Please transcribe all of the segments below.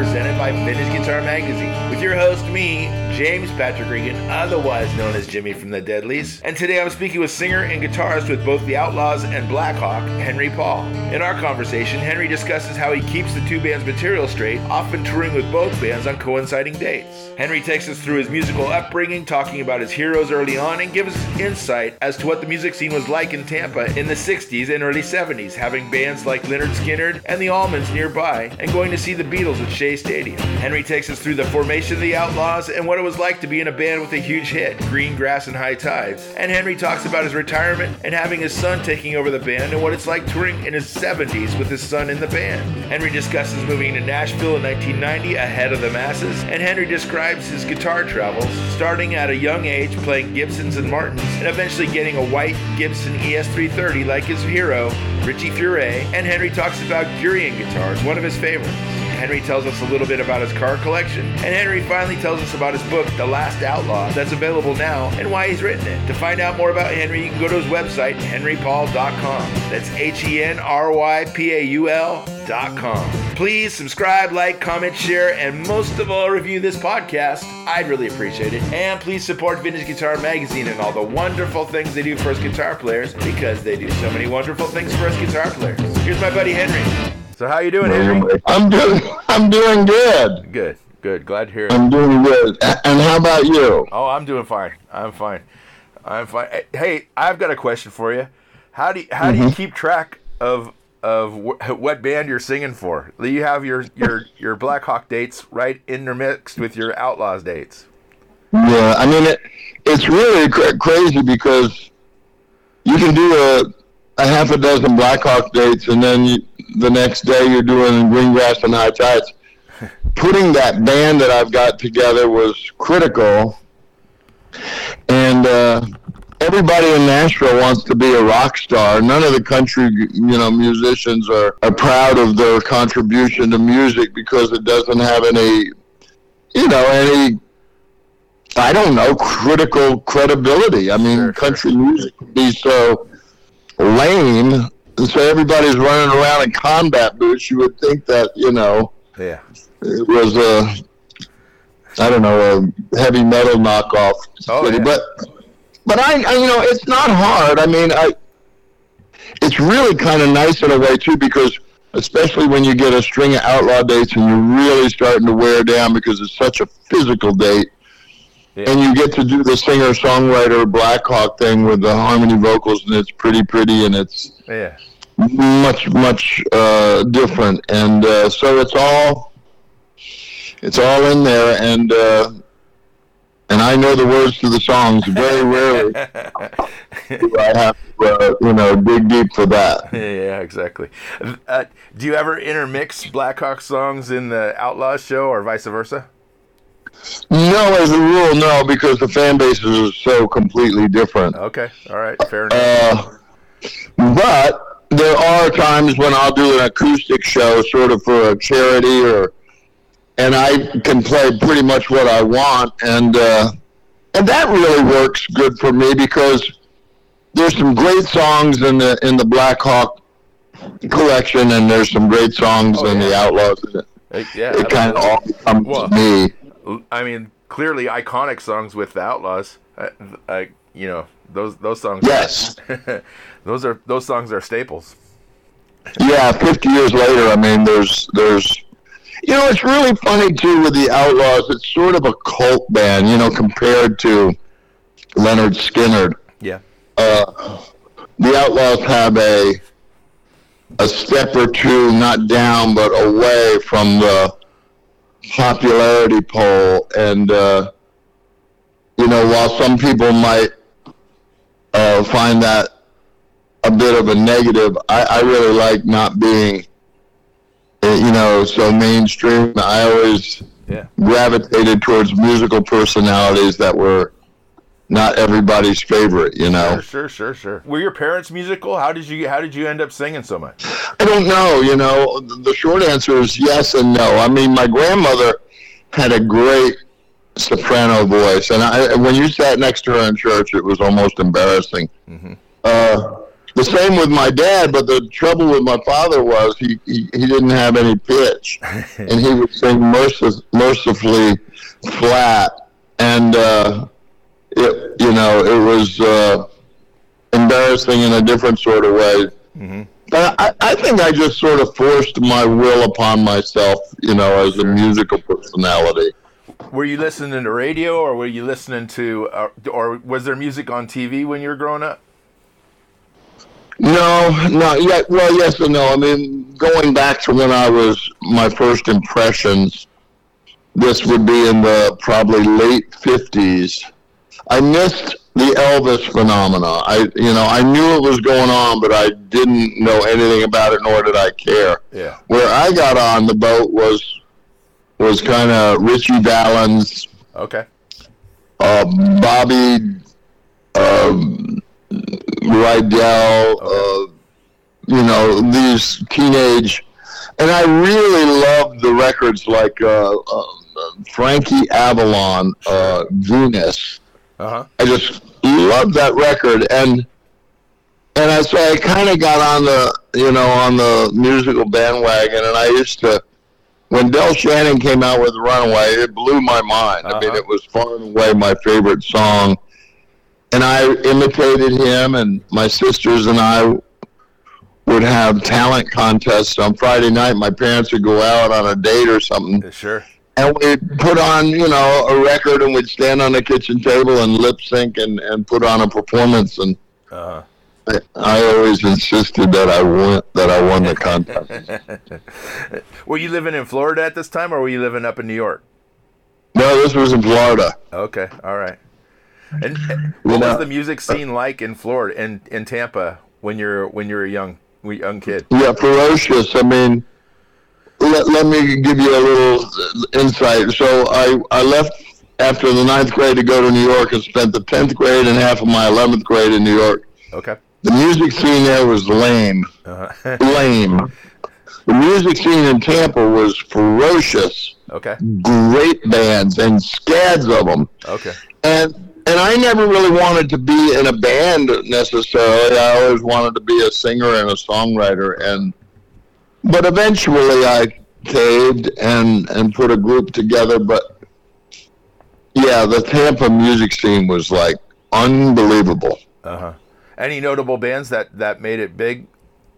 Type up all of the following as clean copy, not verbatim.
presented by Vintage Guitar Magazine, with your host, me, James Patrick Regan, otherwise known as Jimmy from the Deadlies. And today I'm speaking with singer and guitarist with both the Outlaws and Blackhawk, Henry Paul. In our conversation, Henry discusses how he keeps the two bands' material straight, often touring with both bands on coinciding dates. Henry takes us through his musical upbringing, talking about his heroes early on, and gives us insight as to what the music scene was like in Tampa in the 60s and early 70s, having bands like Lynyrd Skynyrd and the Allmans nearby, and going to see the Beatles at Shea Stadium. Henry takes us through the formation of the Outlaws and what it was like to be in a band with a huge hit, Green Grass and High Tides. And Henry talks about his retirement and having his son taking over the band and what it's like touring in his 70s with his son in the band. Henry discusses moving to Nashville in 1990 ahead of the masses, and Henry describes his guitar travels, starting at a young age playing Gibsons and Martins, and eventually getting a white Gibson ES330 like his hero, Richie Furay. And Henry talks about Gurion guitars, one of his favorites. Henry tells us a little bit about his car collection, and Henry finally tells us about his book, The Last Outlaw, that's available now, and why he's written it. To find out more about Henry, you can go to his website, henrypaul.com. That's HenryPaul.com. Please subscribe, like, comment, share, and most of all, review this podcast. I'd really appreciate it. And please support Vintage Guitar Magazine and all the wonderful things they do for us guitar players, because they do so many wonderful things for us guitar players. Here's my buddy Henry. So how you doing, Henry? I'm doing good. Good. Glad to hear it. I'm doing good. And how about you? Oh, I'm doing fine. I'm fine. Hey, I've got a question for you. How do you keep track of what band you're singing for? You have your Blackhawk dates right intermixed with your Outlaws dates. Yeah, I mean it's really crazy because you can do a half a dozen Blackhawk dates, and then the next day you're doing Green Grass and High Tides. Putting that band that I've got together was critical, and everybody in Nashville wants to be a rock star. None of the country, musicians are proud of their contribution to music because it doesn't have any critical credibility. I mean, country music can be so lame, and so everybody's running around in combat boots. You would think that, it was a heavy metal knockoff city. Yeah. But I it's not hard. I mean, it's really kind of nice in a way too, because especially when you get a string of outlaw dates and you're really starting to wear down because it's such a physical date. Yeah. And you get to do the singer-songwriter Blackhawk thing with the harmony vocals, and it's pretty, and it's much different. And so it's all in there, and I know the words to the songs. Very rarely I have to, dig deep for that. Yeah, exactly. Do you ever intermix Blackhawk songs in the Outlaws show, or vice versa? No, as a rule, no, because the fan bases are so completely different. Okay, all right, fair enough. But there are times when I'll do an acoustic show, sort of for a charity, and I can play pretty much what I want, and that really works good for me because there's some great songs in the Blackhawk collection, and there's some great songs in the Outlaws. It kind of all comes to me. I mean, clearly iconic songs with the Outlaws. Those songs. Yes, those songs are staples. Yeah, 50 years later, I mean, there's. It's really funny too with the Outlaws. It's sort of a cult band, compared to Lynyrd Skynyrd. Yeah. The Outlaws have a step or two, not down, but away from the popularity poll, and while some people might find that a bit of a negative, I really like not being so mainstream. I always gravitated towards musical personalities that were not everybody's favorite, Sure. Were your parents musical? How did you end up singing so much? I don't know. The short answer is yes and no. I mean, my grandmother had a great soprano voice, and when you sat next to her in church, it was almost embarrassing. Mm-hmm. The same with my dad, but the trouble with my father was he didn't have any pitch, and he would sing mercifully flat, and it was embarrassing in a different sort of way. Mm-hmm. But I think I just sort of forced my will upon myself, as a musical personality. Were you listening to radio, or were you listening to, or was there music on TV when you were growing up? No, not yet. Well, yes and no. I mean, going back to when I was my first impressions, this would be in the probably late 50s. I missed the Elvis phenomena. I knew it was going on, but I didn't know anything about it, nor did I care. Yeah. Where I got on the boat was kind of Richie Valens. Okay. Bobby Rydell, these teenage, and I really loved the records like Frankie Avalon, Venus. Uh-huh. I just loved that record, and so I kind of got on the musical bandwagon, and I used to, when Del Shannon came out with Runaway, it blew my mind. Uh-huh. I mean, it was far and away my favorite song. And I imitated him, and my sisters and I would have talent contests on Friday night. My parents would go out on a date or something. Sure. And we'd put on, a record, and we'd stand on the kitchen table and lip sync and put on a performance. And Uh-huh. I always insisted that I won the contest. Were you living in Florida at this time, or were you living up in New York? No, this was in Florida. Okay, all right. And what was the music scene like in Florida, in Tampa, when you're a young kid? Yeah, ferocious. I mean, let me give you a little insight. So I left after the 9th grade to go to New York and spent the 10th grade and half of my 11th grade in New York. Okay. The music scene there was lame. Uh-huh. Lame. The music scene in Tampa was ferocious. Okay. Great bands and scads of them. Okay. And I never really wanted to be in a band necessarily. I always wanted to be a singer and a songwriter. But eventually I caved and put a group together. But yeah, the Tampa music scene was like unbelievable. Uh-huh. Any notable bands that made it big?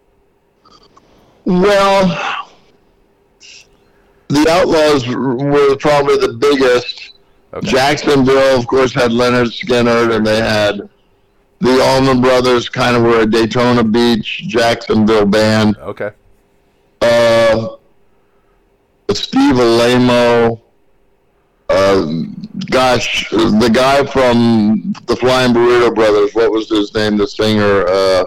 Well, the Outlaws were probably the biggest. Okay. Jacksonville, of course, had Leonard Skinner, and they had the Allman Brothers, kind of were a Daytona Beach, Jacksonville band. Okay. Steve Alamo. The guy from the Flying Burrito Brothers, what was his name, the singer?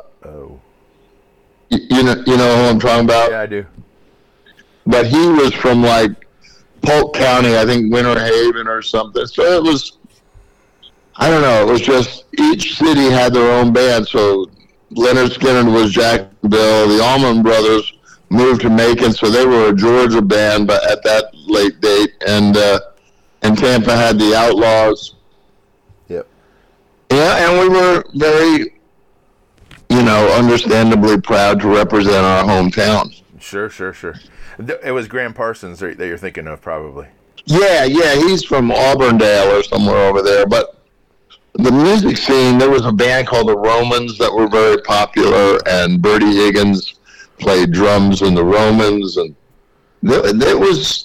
You know who I'm talking about? Yeah, I do. But he was from, like, Polk County, I think Winter Haven or something. So it was, I don't know, it was just each city had their own band. So Leonard Skinner was Jacksonville. The Allman Brothers moved to Macon, so they were a Georgia band, but at that late date. And Tampa had the Outlaws. Yep. Yeah, and we were very, understandably proud to represent our hometown. Sure. It was Graham Parsons that you're thinking of, probably. Yeah, he's from Auburndale or somewhere over there. But the music scene, there was a band called the Romans that were very popular, and Bertie Higgins played drums in the Romans, and it was,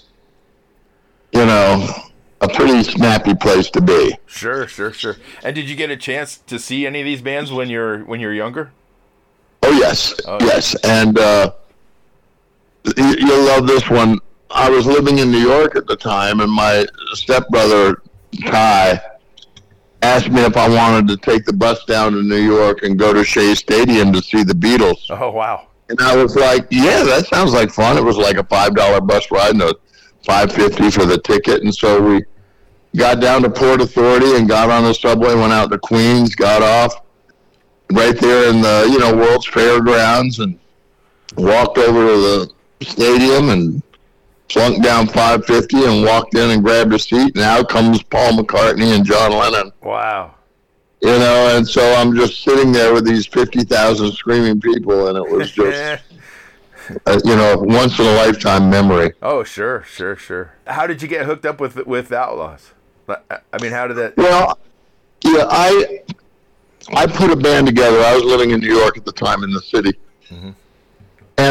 a pretty snappy place to be. Sure. And did you get a chance to see any of these bands when you're younger? Oh, yes. Yes. And you'll love this one. I was living in New York at the time, and my stepbrother, Ty, asked me if I wanted to take the bus down to New York and go to Shea Stadium to see the Beatles. Oh, wow. And I was like, yeah, that sounds like fun. It was like a $5 bus ride and $5.50 for the ticket. And so we got down to Port Authority and got on the subway, went out to Queens, got off right there in the, World's Fairgrounds, and walked over to the stadium and plunked down $5.50 and walked in and grabbed a seat. And out comes Paul McCartney and John Lennon. Wow. And so I'm just sitting there with these 50,000 screaming people, and it was just, once in a lifetime memory. Oh, sure. How did you get hooked up with Outlaws? I mean, how did that? Well, yeah, I put a band together. I was living in New York at the time, in the city, mm-hmm. and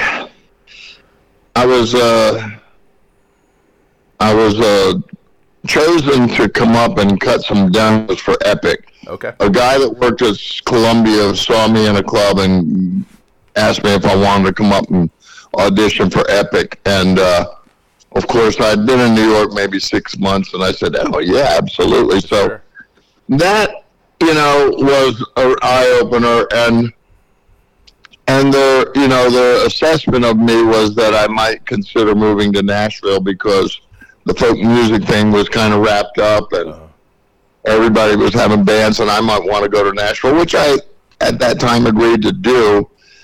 I was chosen to come up and cut some demos for Epic. Okay. A guy that worked at Columbia saw me in a club and asked me if I wanted to come up and audition for Epic. And, of course, I'd been in New York maybe 6 months, and I said, oh, yeah, absolutely. So sure. That, was an eye-opener. And the assessment of me was that I might consider moving to Nashville because the folk music thing was kind of wrapped up, and everybody was having bands, and I might want to go to Nashville, which I, at that time, agreed to do.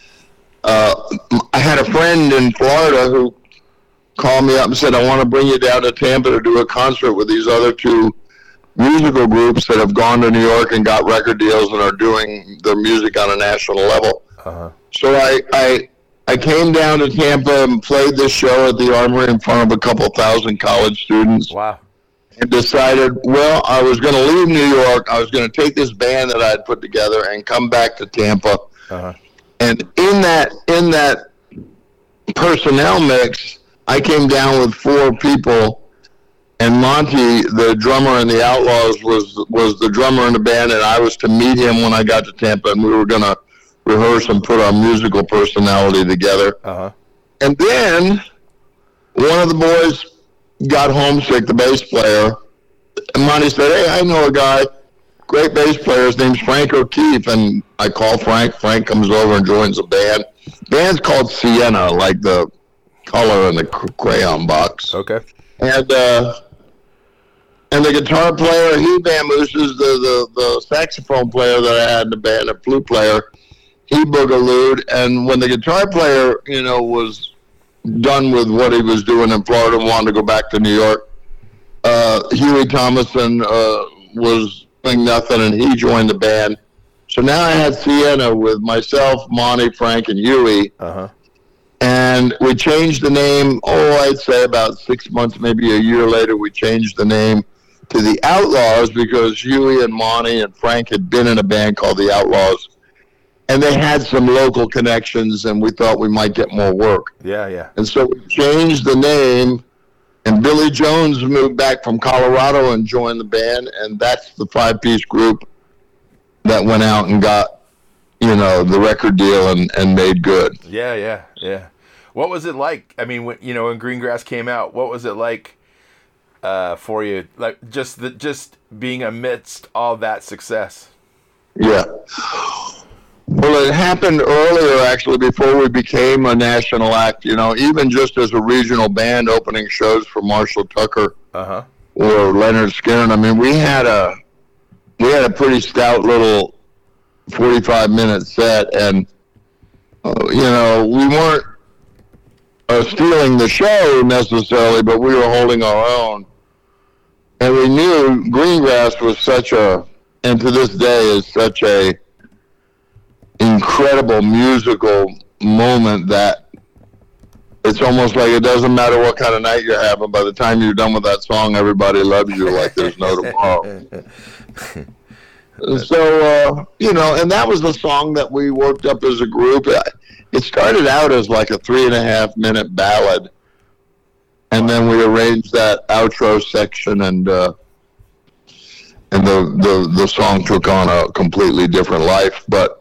I had a friend in Florida who called me up and said, I want to bring you down to Tampa to do a concert with these other two musical groups that have gone to New York and got record deals and are doing their music on a national level. Uh-huh. So I came down to Tampa and played this show at the Armory in front of a couple thousand college students. Wow. And decided, well, I was going to leave New York. I was going to take this band that I had put together and come back to Tampa. Uh-huh. And in that personnel mix, I came down with 4 people, and Monty, the drummer in the Outlaws, was the drummer in the band, and I was to meet him when I got to Tampa, and we were going to rehearse and put our musical personality together. Uh-huh. And then one of the boys got homesick, the bass player, and Monty said, hey, I know a guy, great bass player, his name's Frank O'Keefe, and I call Frank. Frank comes over and joins the band. The band's called Sienna, like the color in the crayon box. Okay. And the guitar player, he vamooses, the saxophone player that I had in the band, a flute player, he boogalooed, and when the guitar player, was done with what he was doing in Florida and wanted to go back to New York, Huey Thomason was doing nothing, and he joined the band. So now I had Sienna with myself, Monty, Frank, and Huey. Uh-huh. And we changed the name, I'd say about 6 months, maybe a year later, we changed the name to the Outlaws because Huey and Monty and Frank had been in a band called the Outlaws. And they had some local connections, and we thought we might get more work. Yeah. And so we changed the name, and Billy Jones moved back from Colorado and joined the band, and that's the 5-piece group that went out and got, the record deal and made good. Yeah. What was it like? I mean, when Greengrass came out, what was it like for you? Like just being amidst all that success? Yeah. Well, it happened earlier, actually, before we became a national act. Even just as a regional band opening shows for Marshall Tucker or Leonard Skinner. I mean, we had a pretty stout little 45-minute set, and we weren't stealing the show necessarily, but we were holding our own. And we knew Greengrass was and to this day is such a incredible musical moment that it's almost like it doesn't matter what kind of night you're having. By the time you're done with that song, everybody loves you like there's no tomorrow. So, and that was the song that we worked up as a group. It started out as like a 3.5-minute ballad, and then we arranged that outro section, and the song took on a completely different life. But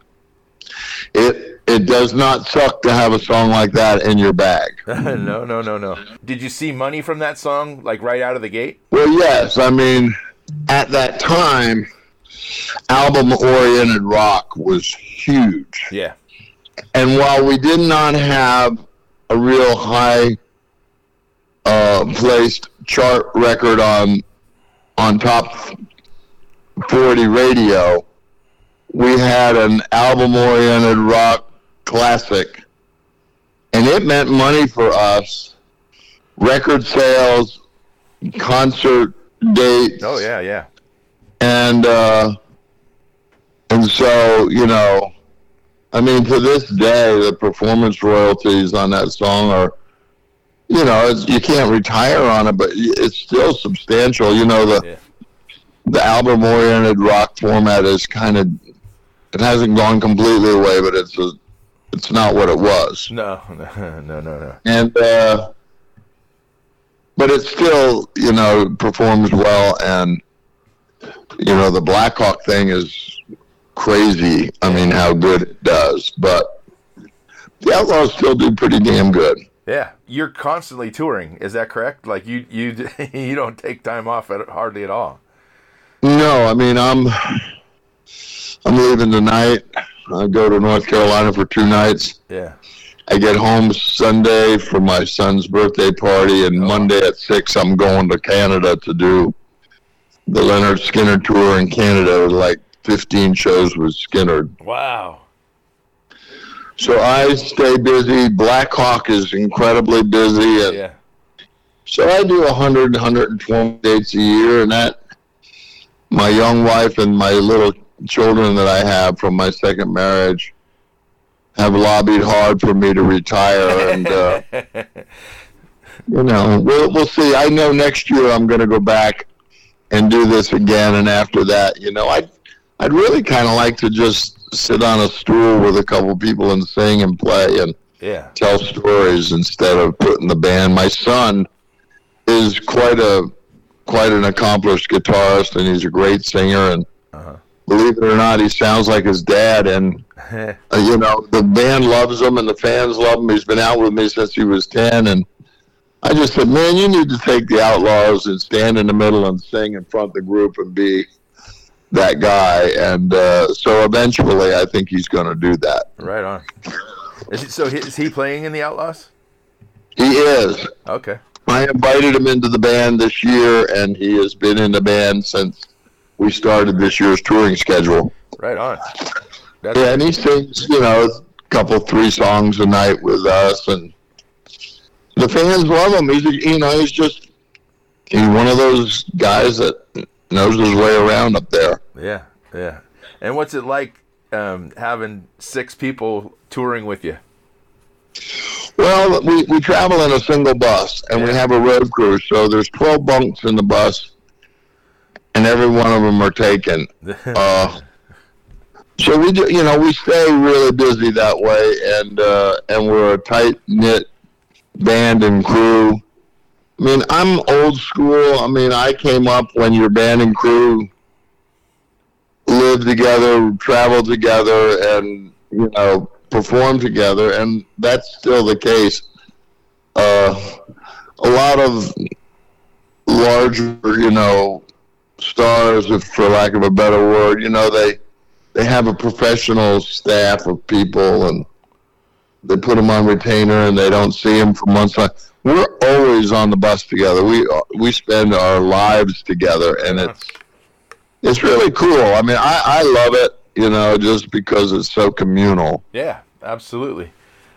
it does not suck to have a song like that in your bag. No. Did you see money from that song, like right out of the gate? Well, yes. I mean, at that time, album-oriented rock was huge. Yeah. And while we did not have a real high placed chart record on top 40 radio, we had an album-oriented rock classic, and it meant money for us. Record sales, concert dates. Oh, yeah. And And so, I mean, to this day, the performance royalties on that song are, you can't retire on it, but it's still substantial. The album-oriented rock format is it hasn't gone completely away, but it's not what it was. No. And, but it still, performs well, and, the Black Hawk thing is crazy. I mean, how good it does, but the Outlaws still do pretty damn good. Yeah, you're constantly touring. Is that correct? Like you don't take time off hardly at all. No, I mean I'm leaving tonight. I go to North Carolina for 2 nights. Yeah. I get home Sunday for my son's birthday party, and Monday at 6 I'm going to Canada to do the Lynyrd Skynyrd tour in Canada, like 15 shows with Skynyrd. Wow. So I stay busy. Black Hawk is incredibly busy. And yeah. So I do 100, 120 dates a year, and that my young wife and my little children that I have from my second marriage have lobbied hard for me to retire. And, we'll see. I know next year I'm going to go back and do this again. And after that, I'd really kind of like to just sit on a stool with a couple people and sing and play and tell stories instead of putting the band. My son is quite an accomplished guitarist, and he's a great singer, and believe it or not, he sounds like his dad, and the band loves him and the fans love him. He's been out with me since he was 10, and I just said, man, you need to take the Outlaws and stand in the middle and sing in front of the group and be that guy. And so eventually I think he's going to do that. Right on. Is he playing in the Outlaws? He is. Okay. I invited him into the band this year, and he has been in the band since we started this year's touring schedule. Right on. And he sings, a couple, 3 songs a night with us, and the fans love him. He's one of those guys that knows his way around up there. Yeah. And what's it like having 6 people touring with you? Well, we travel in a single bus, and we have a road crew, so there's 12 bunks in the bus, and every one of them are taken. So we do, we stay really busy that way, and we're a tight-knit band and crew. I mean, I'm old school. I mean, I came up when your band and crew lived together, traveled together, and, perform together, and that's still the case. A lot of larger, stars, if for lack of a better word, they have a professional staff of people, and they put them on retainer, and they don't see them for months. We're always on the bus together. We spend our lives together, and it's really cool. I mean, I love it. Just because it's so communal. Yeah, absolutely.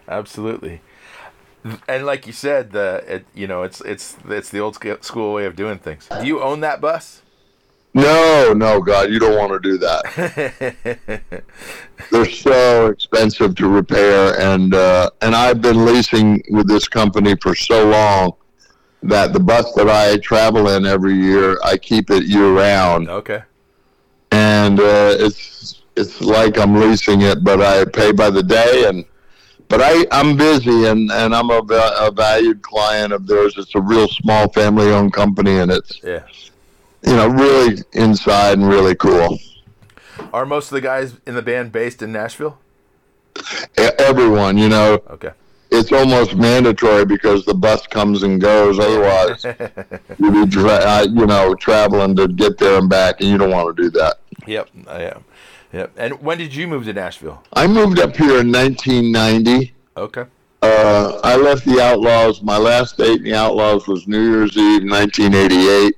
And like you said, it's the old school way of doing things. Do you own that bus? No, God, you don't want to do that. They're so expensive to repair, and I've been leasing with this company for so long that the bus that I travel in every year, I keep it year round. Okay. And it's like I'm leasing it, but I pay by the day, but I'm busy, and I'm a valued client of theirs. It's a real small family-owned company, and it's really inside and really cool. Are most of the guys in the band based in Nashville? Everyone, Okay. It's almost mandatory because the bus comes and goes. Otherwise, you'd be traveling to get there and back, and you don't want to do that. Yep, I am. Yep. And when did you move to Nashville? I moved up here in 1990. Okay. I left the Outlaws. My last date in the Outlaws was New Year's Eve, 1988.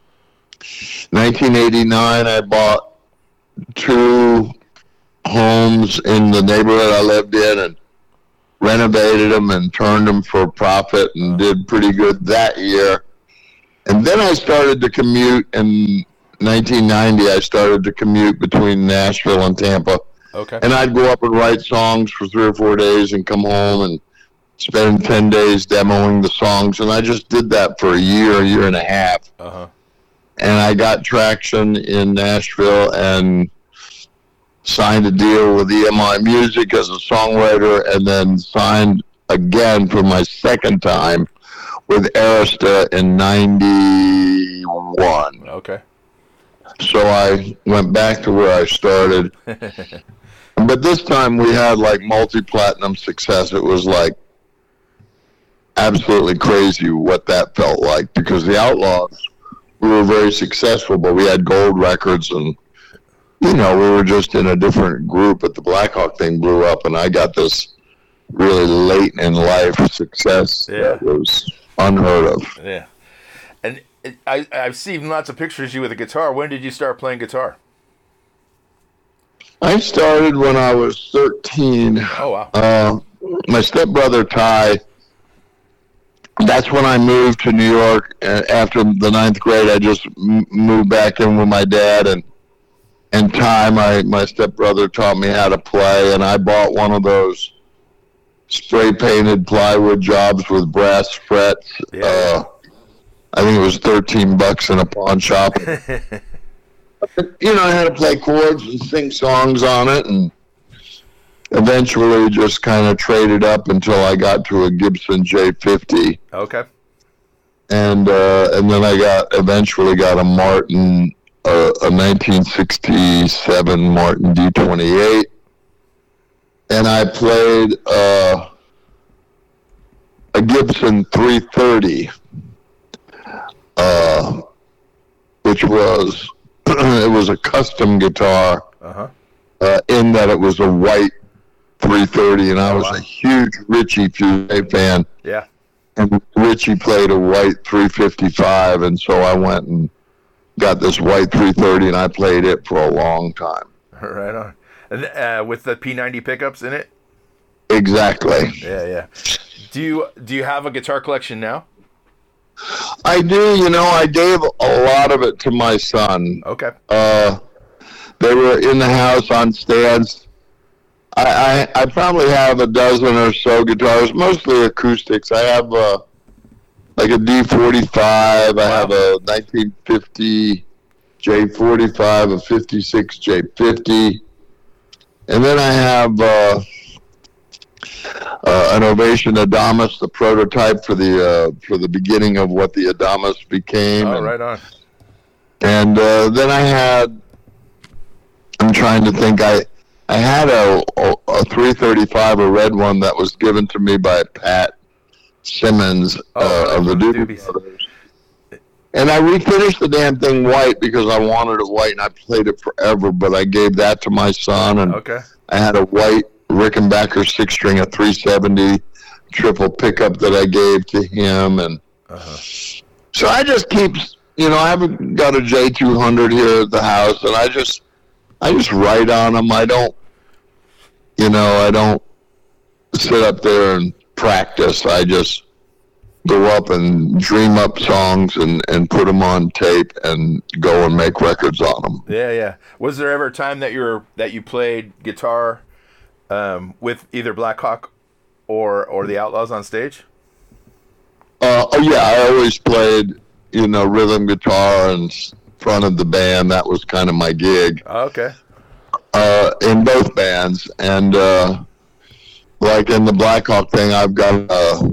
1989, I bought 2 homes in the neighborhood I lived in and renovated them and turned them for profit and did pretty good that year. And then I started to commute and 1990, I started to commute between Nashville and Tampa. Okay. And I'd go up and write songs for 3 or 4 days and come home and spend 10 days demoing the songs. And I just did that for a year and a half. Uh-huh. And I got traction in Nashville and signed a deal with EMI Music as a songwriter, and then signed again for my second time with Arista in 91. Okay. So I went back to where I started. But this time we had like multi-platinum success. It was like absolutely crazy what that felt like, because the Outlaws, we were very successful, but we had gold records, and we were just in a different group. But the Black Hawk thing blew up, and I got this really late in life success that was unheard of. Yeah. And I've seen lots of pictures of you with a guitar. When did you start playing guitar? I started when I was 13. Oh, wow. My stepbrother, Ty, that's when I moved to New York. After the 9th grade, I just moved back in with my dad. And Ty, my stepbrother, taught me how to play. And I bought one of those spray-painted plywood jobs with brass frets. Yeah. I think it was $13 in a pawn shop. I had to play chords and sing songs on it, and eventually just kind of traded up until I got to a Gibson J50. Okay. And then I eventually got a Martin, a 1967 Martin D28, and I played a Gibson 330. Which was it was a custom guitar, in that it was a white 330, and I was a huge Richie Fusée fan. Yeah. And Richie played a white 355, and so I went and got this white 330, and I played it for a long time. Right on. And with the P90 pickups in it? Exactly. Yeah. Do you have a guitar collection now? I do. I gave a lot of it to my son. Okay. They were in the house on stands. I probably have a dozen or so guitars, mostly acoustics. I have like a D45. I have a 1950 J45, a 56 J50, and then I have an Ovation Adamus, the prototype for the beginning of what the Adamus became. Oh, right on. And then I'm trying to think, I had a 335, a red one that was given to me by Pat Simmons of the Doobie Brothers. And I refinished the damn thing white because I wanted it white, and I played it forever, but I gave that to my son, and I had a white Rickenbacker 6-string, a 370 triple pickup that I gave to him, and so I just keep, I haven't got a J200 here at the house, and I just write on them. I don't sit up there and practice. I just go up and dream up songs and put them on tape and go and make records on them. Yeah. Was there ever a time that you played guitar with either Black Hawk or the Outlaws on stage? I always played, rhythm guitar in front of the band. That was kind of my gig. Okay. In both bands, and like in the Black Hawk thing, I've got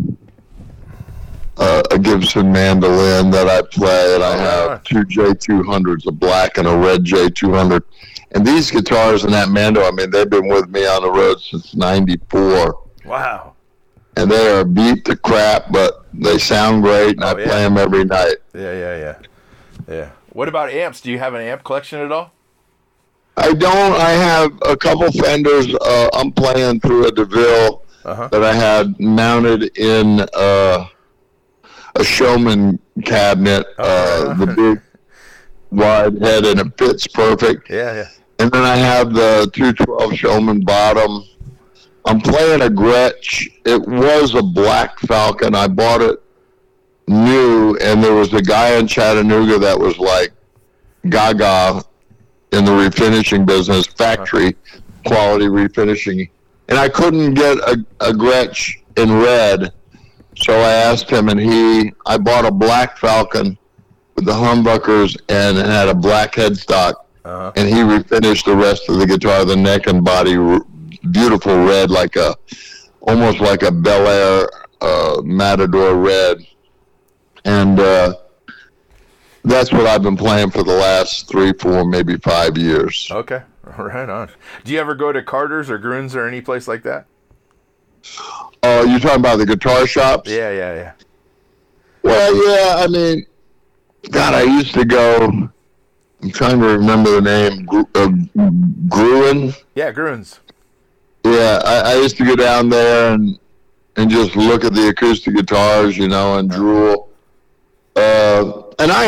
a Gibson mandolin that I play, and I have two J200s, a black and a red J200. And these guitars and that Mando, they've been with me on the road since '94. Wow. And they are beat to crap, but they sound great, and I play them every night. Yeah. What about amps? Do you have an amp collection at all? I don't. I have a couple Fenders. I'm playing through a DeVille that I had mounted in a Showman cabinet, the big wide head, and it fits perfect. Yeah. And then I have the 212 Showman bottom. I'm playing a Gretsch. It was a Black Falcon. I bought it new, and there was a guy in Chattanooga that was like, gaga in the refinishing business, factory quality refinishing. And I couldn't get a Gretsch in red, so I asked him, and I bought a black Falcon with the humbuckers and it had a black headstock, and he refinished the rest of the guitar, the neck and body, beautiful red, almost like a Bel Air Matador red. And that's what I've been playing for the last 3, 4, maybe 5 years. Okay, right on. Do you ever go to Carter's or Gruhn's or any place like that? Oh, you're talking about the guitar shops? Yeah. Well, yeah, I mean, God, I used to go, I'm trying to remember the name, Gruhn? Yeah, Gruhn's. Yeah, I used to go down there and just look at the acoustic guitars, and drool. And I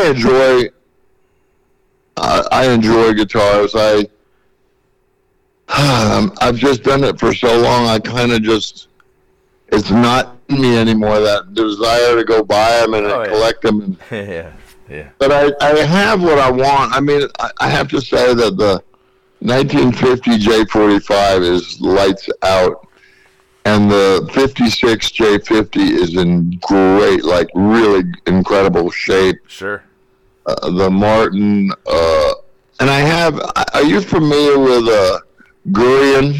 enjoy guitars. I've just done it for so long. I kind of it's not in me anymore, that desire to go buy them and collect them. Yeah. But I have what I want. I mean, I have to say that the 1950 J45 is lights out. And the 56 J50 is in great, really incredible shape. Sure. The Martin, and are you familiar with Gurian?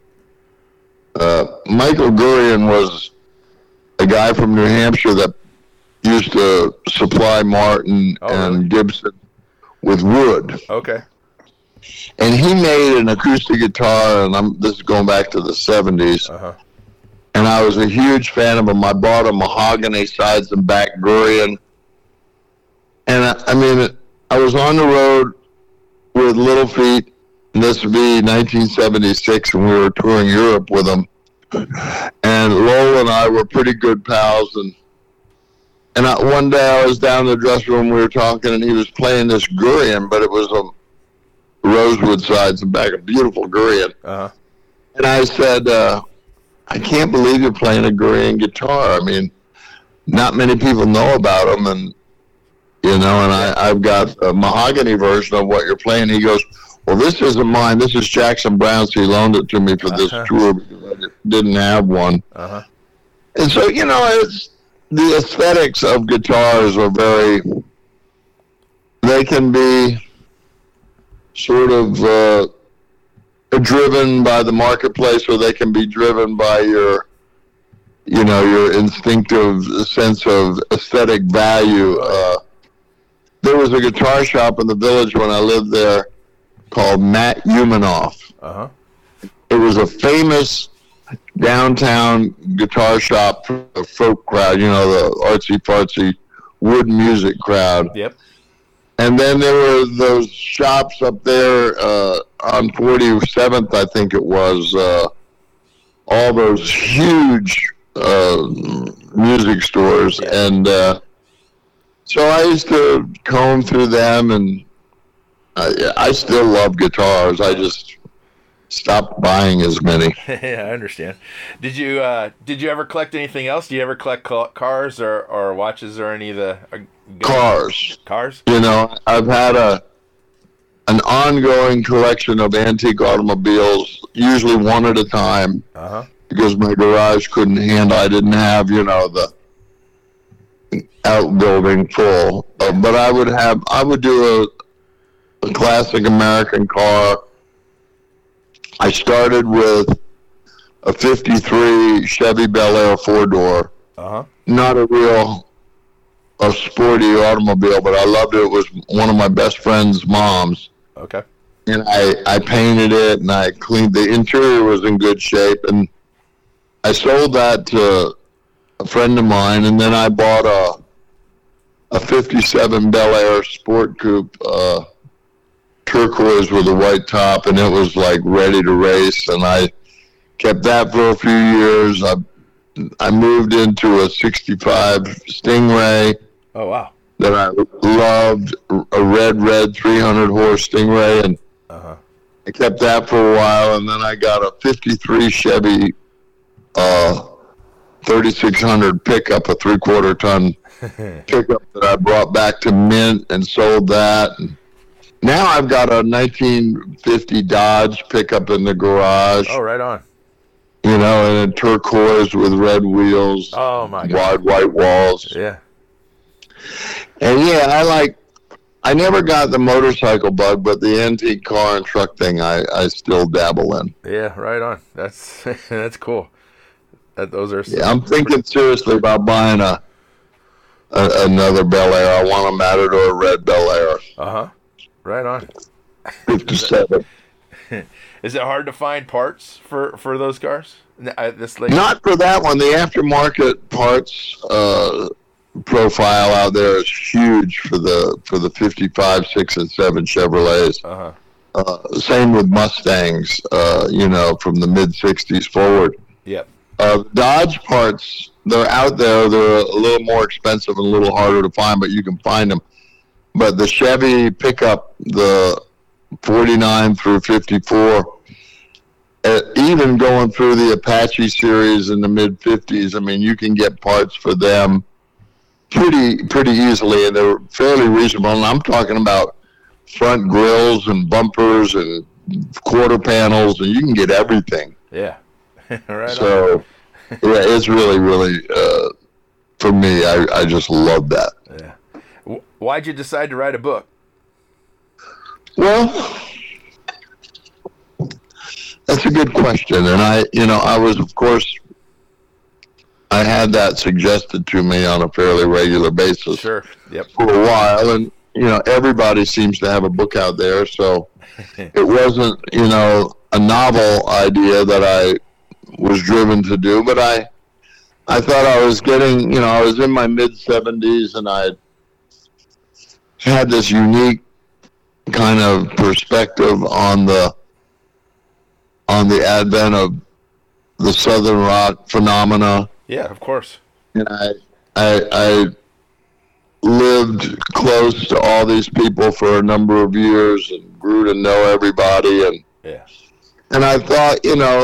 Michael Gurian was a guy from New Hampshire that used to supply Martin and Gibson with wood. Okay. And he made an acoustic guitar, and this is going back to the 70s. And I was a huge fan of him. I bought a mahogany sides and back Gurian. And I was on the road with Little Feat, and this would be 1976, and we were touring Europe with them. And Lowell and I were pretty good pals. And one day I was down in the dressing room, we were talking, and he was playing this Gurian, but it was a rosewood sides and back, a beautiful Gurian. And I said, I can't believe you're playing a Gurian guitar. I mean, not many people know about them, and I've got a mahogany version of what you're playing. He goes, well, this isn't mine. This is Jackson Brown's. He loaned it to me for this tour because I didn't have one. And so, it's the aesthetics of guitars are they can be sort of driven by the marketplace, or they can be driven by your instinctive sense of aesthetic value. There was a guitar shop in the Village when I lived there called Matt Umanoff. It was a famous downtown guitar shop for the folk crowd, the artsy-fartsy wood music crowd. Yep. And then there were those shops up there on 47th, I think it was, all those huge music stores. And so I used to comb through them, and I still love guitars. I just stopped buying as many. Yeah, I understand. Did you ever collect anything else? Do you ever collect cars or watches or any of the cars? Cars? I've had an ongoing collection of antique automobiles, usually one at a time, because my garage couldn't handle. I didn't have, the outbuilding full. But I would do a classic American car. I started with a 53 Chevy Bel Air 4-door. Not a sporty automobile, but I loved it. It was one of my best friend's mom's. Okay. And I painted it, and I cleaned. The interior was in good shape, and I sold that to a friend of mine, and then I bought a 57 Bel Air Sport Coupe, turquoise with a white top, and it was ready to race, and I kept that for a few years. I moved into a 65 Stingray. Oh, wow. That I loved, a red 300 horse Stingray, and I kept that for a while, and then I got a 53 Chevy 3600 pickup, a 3/4 ton pickup that I brought back to Mint and sold that. And now I've got a 1950 Dodge pickup in the garage. Oh, right on. You know, and a turquoise with red wheels. Oh, my God. Wide white walls. Yeah. And yeah, I never got the motorcycle bug, but the antique car and truck thing I still dabble in. Yeah, right on. That's that's cool. Those are. Yeah, I'm thinking seriously about buying another Bel Air. I want a Matador red Bel Air. Right on. 57. Is it hard to find parts for those cars? This late? Not for that one. The aftermarket parts profile out there is huge for the 55, 6, and 7 Chevrolets. Same with Mustangs. You know, from the mid 60s forward. Yep. Dodge parts, they're out there. They're a little more expensive and a little harder to find, but you can find them. But the Chevy pickup, the 49 through 54, even going through the Apache series in the mid 50s, I mean, you can get parts for them pretty easily, and they're fairly reasonable. And I'm talking about front grills and bumpers and quarter panels, and you can get everything. Yeah. Right. So, yeah, it's really, for me, I just love that. Yeah. Why'd you decide to write a book? Well, that's a good question. And I was, of course, I had that suggested to me on a fairly regular basis. Sure. Yep. For a while. And, everybody seems to have a book out there. So it wasn't, a novel idea that I was driven to do. But I thought I was getting, I was in my mid 70s and I had this unique kind of perspective on the advent of the Southern rock phenomena. Yeah, of course. And I lived close to all these people for a number of years and grew to know everybody. And I thought,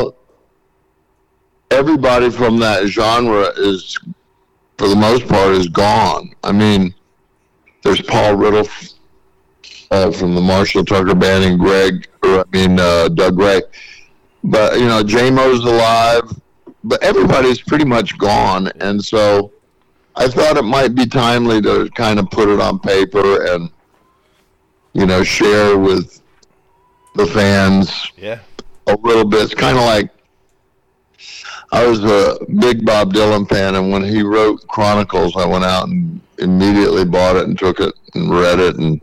everybody from that genre is, for the most part, is gone. I mean, there's Paul Riddle from the Marshall Tucker Band and Doug Gray. But, J-Mo's alive, but everybody's pretty much gone. And so I thought it might be timely to kind of put it on paper and, share with the fans a little bit. It's kind of like, I was a big Bob Dylan fan, and when he wrote Chronicles, I went out and immediately bought it and took it and read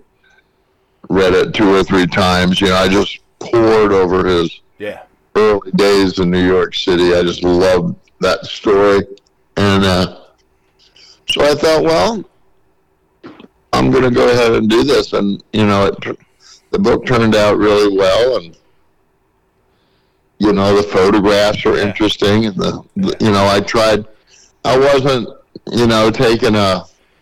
it 2 or 3 times. I just poured over his early days in New York City. I just loved that story. And so I thought, well, I'm going to go ahead and do this. And, the book turned out really well. And, the photographs are interesting. And, I wasn't, taking a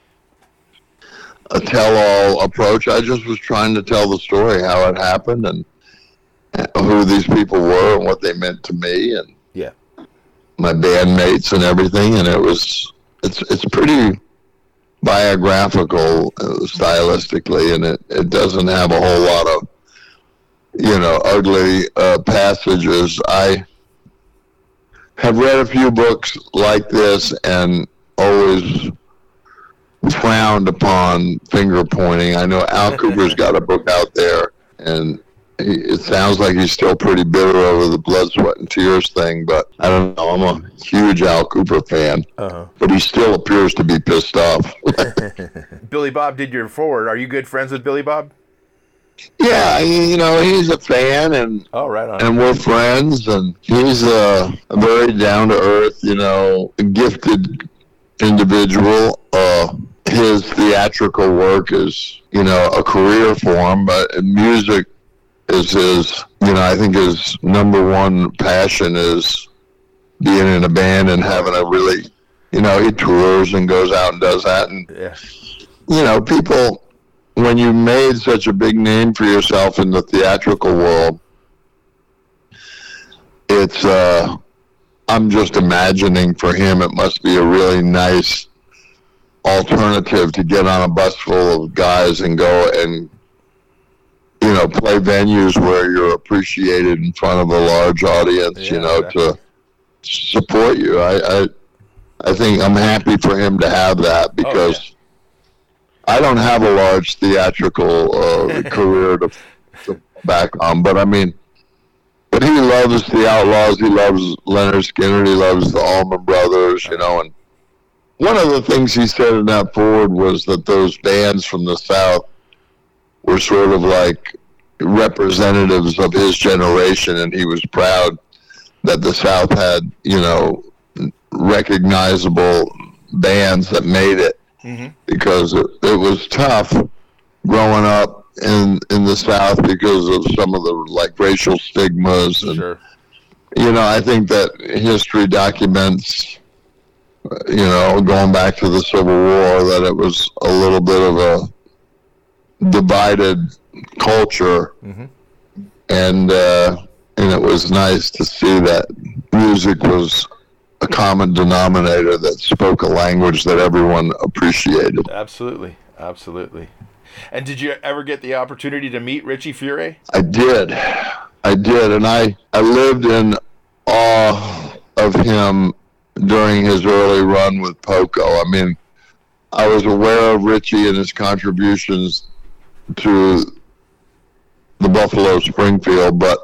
tell-all approach. I just was trying to tell the story, how it happened, and who these people were and what they meant to me, and my bandmates and everything. And it's pretty biographical stylistically, and it doesn't have a whole lot of ugly passages. I have read a few books like this and always frowned upon finger pointing. I know Al Cooper's got a book out there, and it sounds like he's still pretty bitter over the Blood, Sweat, and Tears thing, but I don't know. I'm a huge Al Cooper fan, but he still appears to be pissed off. Billy Bob did your forward. Are you good friends with Billy Bob? Yeah, he's a fan, and right on. And we're friends, and he's a very down-to-earth, gifted individual. His theatrical work is, a career for him, but music is his, I think his number one passion is being in a band and having a really, he tours and goes out and does that. And, people, when you made such a big name for yourself in the theatrical world, it's, I'm just imagining for him, it must be a really nice alternative to get on a bus full of guys and go and play venues where you're appreciated in front of a large audience, exactly. To support you. I think I'm happy for him to have that because I don't have a large theatrical career to back on, but he loves the Outlaws. He loves Leonard Skinner. He loves the Allman Brothers, and one of the things he said in that forward was that those bands from the South were sort of like representatives of his generation, and he was proud that the South had, recognizable bands that made it, because it was tough growing up in the South because of some of the racial stigmas, and sure. I think that history documents, going back to the Civil War, that it was a little bit of a divided culture, and it was nice to see that music was a common denominator that spoke a language that everyone appreciated. Absolutely. And did you ever get the opportunity to meet Richie Furay? I did, and I lived in awe of him during his early run with Poco. I was aware of Richie and his contributions to the Buffalo Springfield, but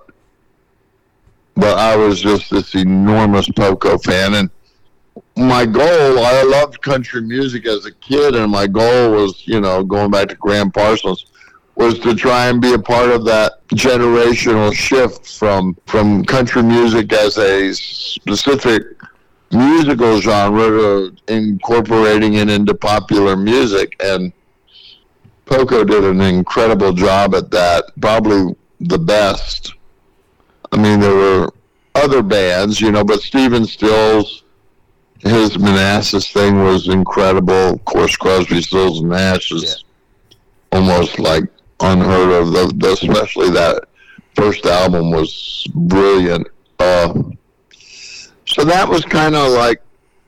I was just this enormous Poco fan, and my goal, I loved country music as a kid, and my goal was, going back to Graham Parsons, was to try and be a part of that generational shift from country music as a specific musical genre to incorporating it into popular music. And Poco did an incredible job at that, probably the best. There were other bands, but Stephen Stills, his Manassas thing was incredible. Of course, Crosby, Stills, and Nash is almost like unheard of. Especially that first album was brilliant. So that was kind of like,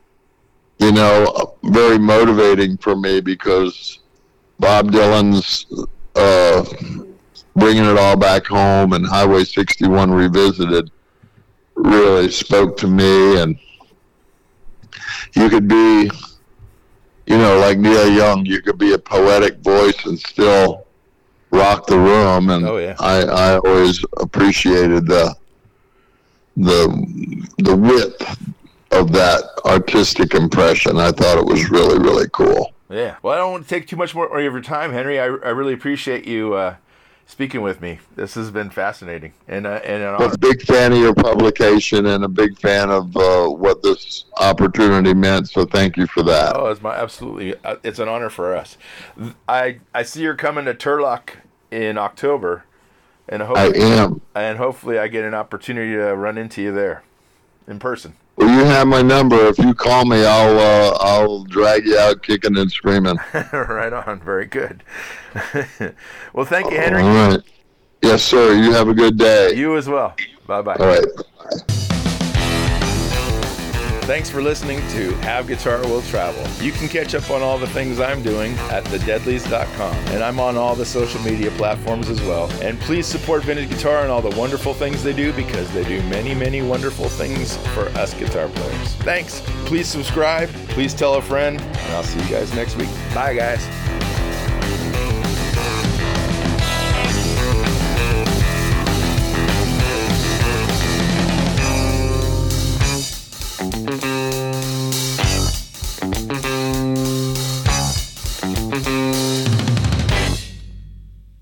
very motivating for me, because Bob Dylan's Bringing It All Back Home and Highway 61 Revisited really spoke to me. And you could be, like Neil Young, you could be a poetic voice and still rock the room. And I always appreciated the width of that artistic impression. I thought it was really, really cool. Yeah. Well, I don't want to take too much more of your time, Henry. I really appreciate you speaking with me. This has been fascinating. And an honor. I'm a big fan of your publication and a big fan of what this opportunity meant. So thank you for that. Oh, it's an honor for us. I see you're coming to Turlock in October. And I am. And hopefully I get an opportunity to run into you there in person. Well, you have my number. If you call me, I'll drag you out kicking and screaming. Right on. Very good. Well, thank you, Henry. All right. Yes, sir. You have a good day. You as well. Bye-bye. All right. Bye. Thanks for listening to Have Guitar Will Travel. You can catch up on all the things I'm doing at thedeadlies.com, and I'm on all the social media platforms as well. And please support Vintage Guitar and all the wonderful things they do, because they do many, many wonderful things for us guitar players. Thanks. Please subscribe. Please tell a friend, and I'll see you guys next week. Bye, guys.